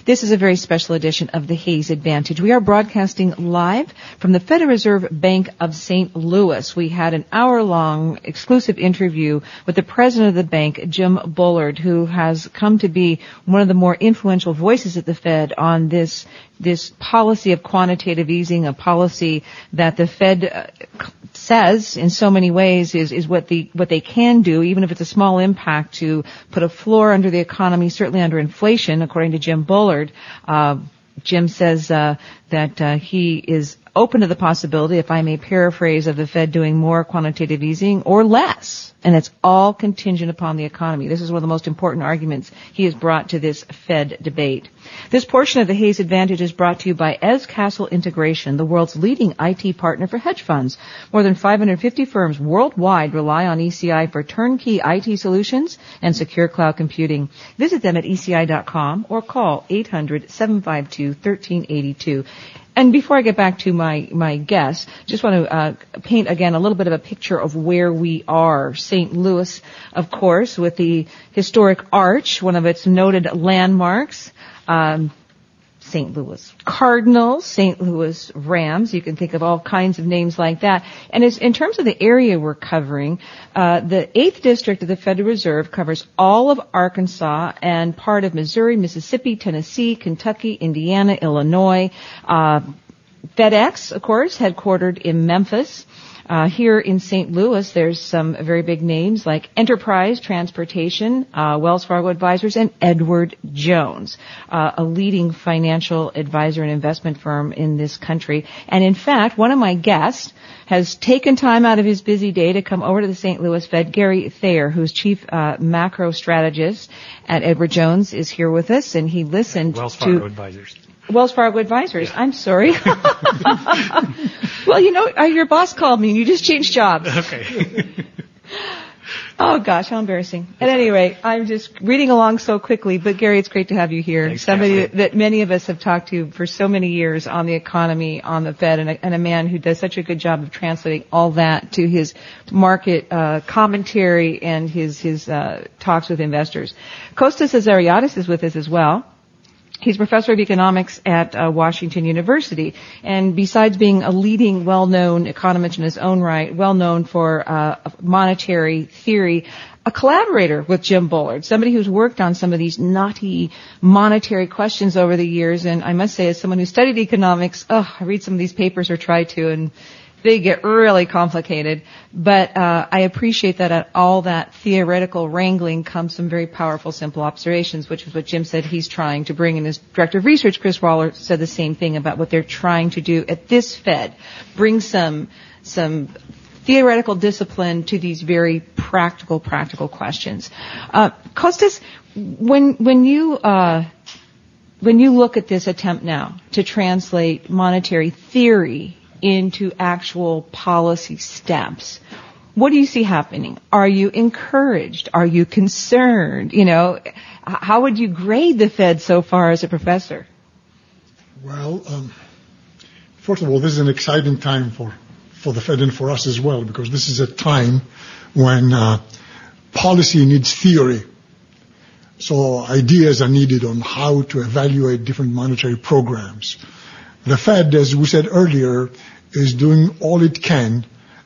This is a very special edition of the Hayes Advantage. We are broadcasting live from the Federal Reserve Bank of St. Louis. We had an hour-long exclusive interview with the president of the bank, Jim Bullard, who has come to be one of the more influential voices at the Fed on this policy of quantitative easing, a policy that the Fed says in so many ways is what they can do, even if it's a small impact, to put a floor under the economy, certainly under inflation, according to Jim Bullard. Jim says that he is open to the possibility, if I may paraphrase, of the Fed doing more quantitative easing or less. And it's all contingent upon the economy. This is one of the most important arguments he has brought to this Fed debate. This portion of the Hayes Advantage is brought to you by Escastle Integration, the world's leading IT partner for hedge funds. More than 550 firms worldwide rely on ECI for turnkey IT solutions and secure cloud computing. Visit them at ECI.com or call 800-752-1382. And before I get back to my guest, just want to paint again a little bit of a picture of where we are. St. Louis, of course, with the historic Arch, one of its noted landmarks. St. Louis Cardinals, St. Louis Rams. You can think of all kinds of names like that. And in terms of the area we're covering, the 8th District of the Federal Reserve covers all of Arkansas and part of Missouri, Mississippi, Tennessee, Kentucky, Indiana, Illinois. FedEx, of course, headquartered in Memphis. Here in St. Louis, there's some very big names like Enterprise Transportation, Wells Fargo Advisors, and Edward Jones, a leading financial advisor and investment firm in this country. And in fact, one of my guests has taken time out of his busy day to come over to the St. Louis Fed. Gary Thayer, who's chief macro strategist at Edward Jones, is here with us, and he listened Wells Fargo Advisors. Wells Fargo Advisors. Yeah. I'm sorry. Well, your boss called me and you just changed jobs. Okay. Oh gosh, how embarrassing. At any rate, I'm just reading along so quickly, but Gary, it's great to have you here. Thanks, Somebody Kathleen. that many of us have talked to for so many years on the economy, on the Fed, and a man who does such a good job of translating all that to his market commentary and his talks with investors. Kostas Azariadis is with us as well. He's professor of economics at Washington University, and besides being a leading, well-known economist in his own right, well-known for monetary theory, a collaborator with Jim Bullard, somebody who's worked on some of these knotty monetary questions over the years. And I must say, as someone who studied economics, I read some of these papers or try to, and they get really complicated. But I appreciate that at all that theoretical wrangling comes some very powerful, simple observations, which is what Jim said he's trying to bring. And his director of research, Chris Waller, said the same thing about what they're trying to do at this Fed, bring some theoretical discipline to these very practical questions. Kostas, when you look at this attempt now to translate monetary theory into actual policy steps, what do you see happening? Are you encouraged? Are you concerned? How would you grade the Fed so far as a professor? Well, first of all, this is an exciting time for the Fed and for us as well, because this is a time when policy needs theory. So ideas are needed on how to evaluate different monetary programs. The Fed, as we said earlier, is doing all it can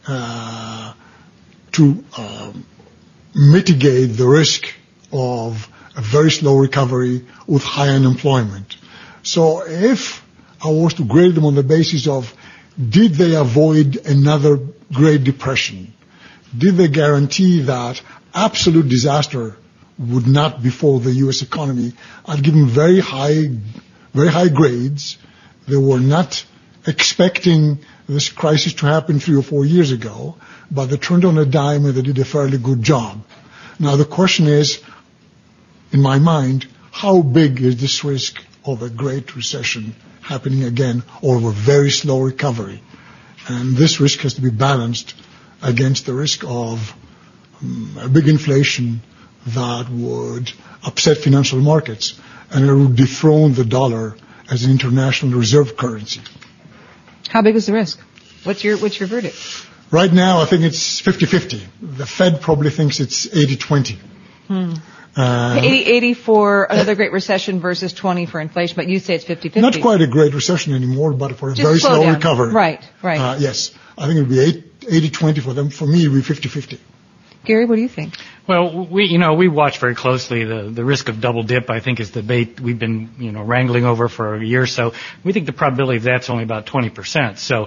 to mitigate the risk of a very slow recovery with high unemployment. So if I was to grade them on the basis of did they avoid another Great Depression, did they guarantee that absolute disaster would not befall the U.S. economy, I'd give them very high grades. They were not expecting this crisis to happen 3 or 4 years ago, but they turned on a dime and they did a fairly good job. Now the question is, in my mind, how big is this risk of a great recession happening again, or of a very slow recovery? And this risk has to be balanced against the risk of a big inflation that would upset financial markets and it would dethrone the dollar as an international reserve currency. How big is the risk? What's your verdict? Right now, I think it's 50-50. The Fed probably thinks it's 80-20. 80 for another great recession versus 20 for inflation, but you say it's 50-50. Not quite a great recession anymore, but for a Just very slow down. recovery. Right. Yes. I think it would be 80-20 for them. For me, it would be 50-50. Gary, what do you think? Well, we watch very closely the risk of double dip. I think is the debate we've been wrangling over for a year or so. We think the probability of that's only about 20%. So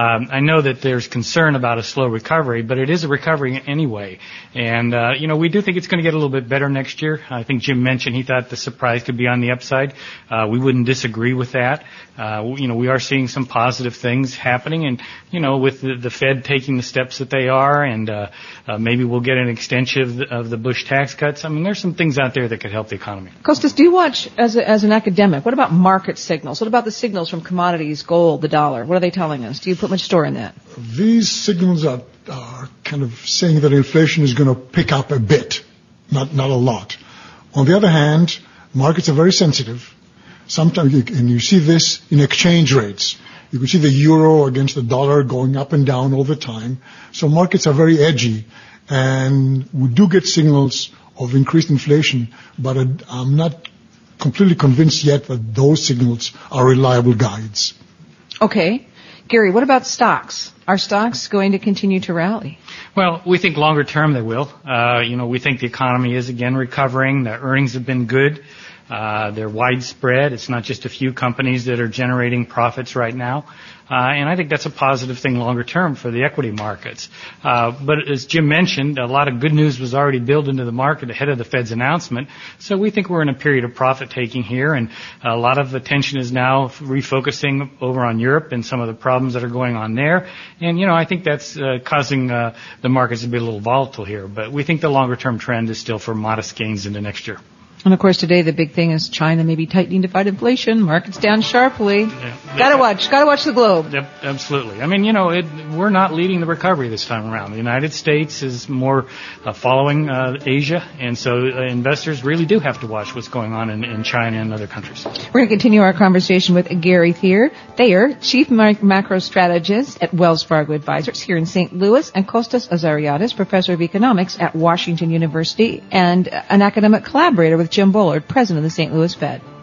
I know that there's concern about a slow recovery, but it is a recovery anyway. And we do think it's going to get a little bit better next year. I think Jim mentioned he thought the surprise could be on the upside. We wouldn't disagree with that. We are seeing some positive things happening, and with the Fed taking the steps that they are, and maybe we'll get an extension of the Bush tax cuts. I mean, there's some things out there that could help the economy. Kostas, do you watch as an academic? What about market signals? What about the signals from commodities, gold, the dollar? What are they telling us? Do you put much store in that? These signals are kind of saying that inflation is going to pick up a bit, not a lot. On the other hand, markets are very sensitive. Sometimes, and you see this in exchange rates. You can see the euro against the dollar going up and down all the time. So markets are very edgy, and we do get signals of increased inflation, but I'm not completely convinced yet that those signals are reliable guides. Okay. Gary, what about stocks? Are stocks going to continue to rally? Well, we think longer term they will. We think the economy is again recovering. The earnings have been good. They're widespread. It's not just a few companies that are generating profits right now. And I think that's a positive thing longer term for the equity markets. But as Jim mentioned, a lot of good news was already built into the market ahead of the Fed's announcement. So we think we're in a period of profit taking here, and a lot of attention is now refocusing over on Europe and some of the problems that are going on there. And, I think that's causing the markets to be a little volatile here. But we think the longer term trend is still for modest gains into next year. And, of course, today the big thing is China maybe tightening to fight inflation. Markets down sharply. Gotta watch the globe. Yep, absolutely. I mean, we're not leading the recovery this time around. The United States is more following Asia, and so investors really do have to watch what's going on in China and other countries. We're going to continue our conversation with Gary Thayer, Chief Macro Strategist at Wells Fargo Advisors here in St. Louis, and Kostas Azariadis, Professor of Economics at Washington University and an academic collaborator with Jim Bullard, President of the St. Louis Fed.